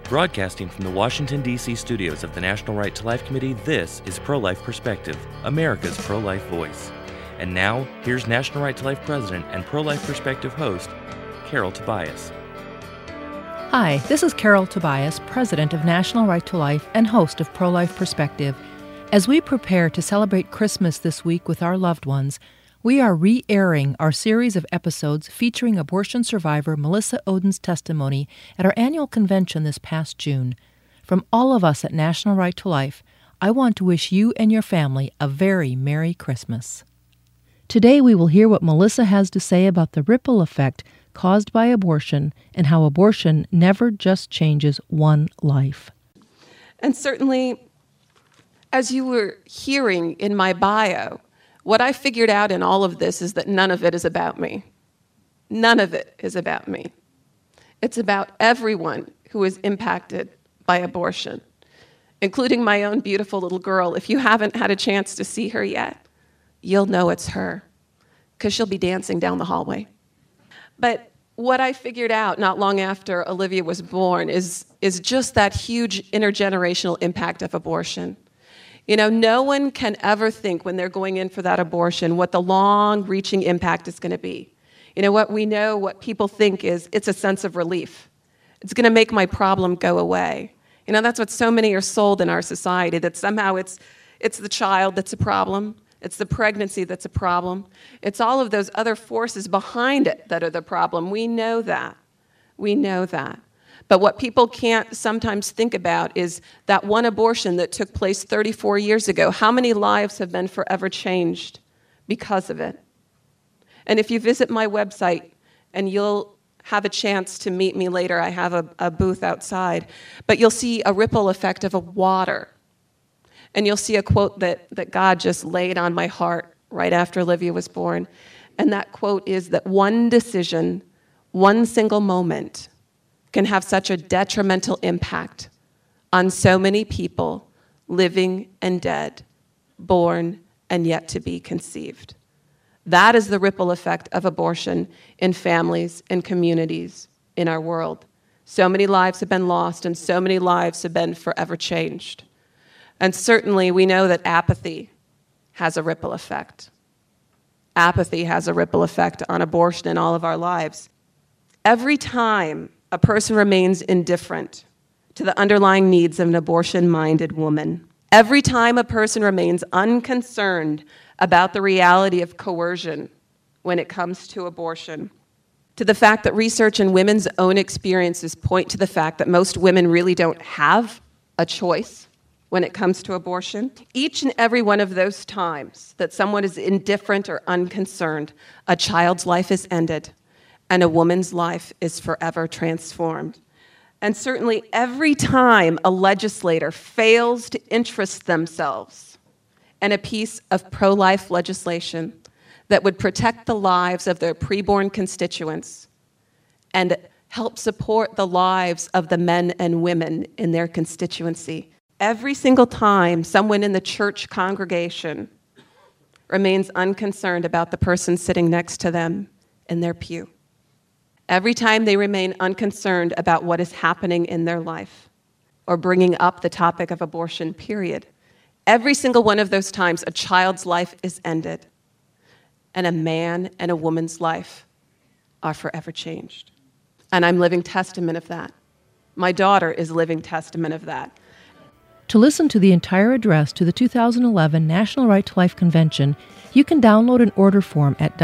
Broadcasting from the Washington, D.C. studios of the National Right to Life Committee, this is Pro-Life Perspective, America's pro-life voice. And now, here's National Right to Life President and Pro-Life Perspective host, Carol Tobias. Hi, this is Carol Tobias, President of National Right to Life and host of Pro-Life Perspective. As we prepare to celebrate Christmas this week with our loved ones, we are re-airing our series of episodes featuring abortion survivor Melissa Ohden's testimony at our annual convention this past June. From all of us at National Right to Life, I want to wish you and your family a very Merry Christmas. Today we will hear what Melissa has to say about the ripple effect caused by abortion and how abortion never just changes one life. And certainly, as you were hearing in my bio, what I figured out in all of this is that none of it is about me. None of it is about me. It's about everyone who is impacted by abortion, including my own beautiful little girl. If you haven't had a chance to see her yet, you'll know it's her, because she'll be dancing down the hallway. But what I figured out not long after Olivia was born is just that huge intergenerational impact of abortion. You know, no one can ever think when they're going in for that abortion what the long-reaching impact is going to be. You know, what people think is it's a sense of relief. It's going to make my problem go away. You know, that's what so many are sold in our society, that somehow it's the child that's a problem. It's the pregnancy that's a problem. It's all of those other forces behind it that are the problem. We know that. We know that. But what people can't sometimes think about is that one abortion that took place 34 years ago. How many lives have been forever changed because of it? And if you visit my website, and you'll have a chance to meet me later, I have a booth outside, but you'll see a ripple effect of a water. And you'll see a quote that God just laid on my heart right after Olivia was born. And that quote is that one decision, one single moment, can have such a detrimental impact on so many people living and dead, born and yet to be conceived. That is the ripple effect of abortion in families and communities in our world. So many lives have been lost and so many lives have been forever changed. And certainly we know that apathy has a ripple effect. Apathy has a ripple effect on abortion in all of our lives. Every time a person remains indifferent to the underlying needs of an abortion-minded woman, every time a person remains unconcerned about the reality of coercion when it comes to abortion, to the fact that research and women's own experiences point to the fact that most women really don't have a choice when it comes to abortion, each and every one of those times that someone is indifferent or unconcerned, a child's life is ended, and a woman's life is forever transformed. And certainly every time a legislator fails to interest themselves in a piece of pro-life legislation that would protect the lives of their preborn constituents and help support the lives of the men and women in their constituency, every single time someone in the church congregation remains unconcerned about the person sitting next to them in their pew, every time they remain unconcerned about what is happening in their life or bringing up the topic of abortion, period, every single one of those times a child's life is ended and a man and a woman's life are forever changed. And I'm living testament of that. My daughter is living testament of that. To listen to the entire address to the 2011 National Right to Life Convention, you can download an order form at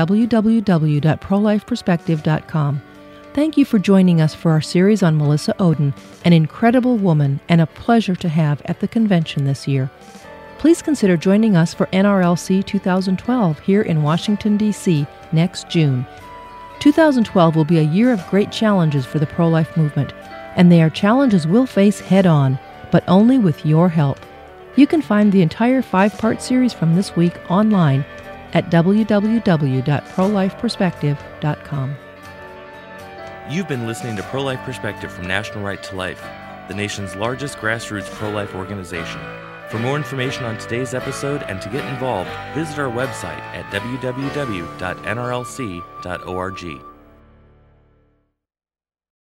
www.prolifeperspective.com. Thank you for joining us for our series on Melissa Ohden, an incredible woman and a pleasure to have at the convention this year. Please consider joining us for NRLC 2012 here in Washington, D.C. next June. 2012 will be a year of great challenges for the pro-life movement, and they are challenges we'll face head-on, but only with your help. You can find the entire 5-part series from this week online at www.prolifeperspective.com. You've been listening to Pro-Life Perspective from National Right to Life, the nation's largest grassroots pro-life organization. For more information on today's episode and to get involved, visit our website at www.nrlc.org.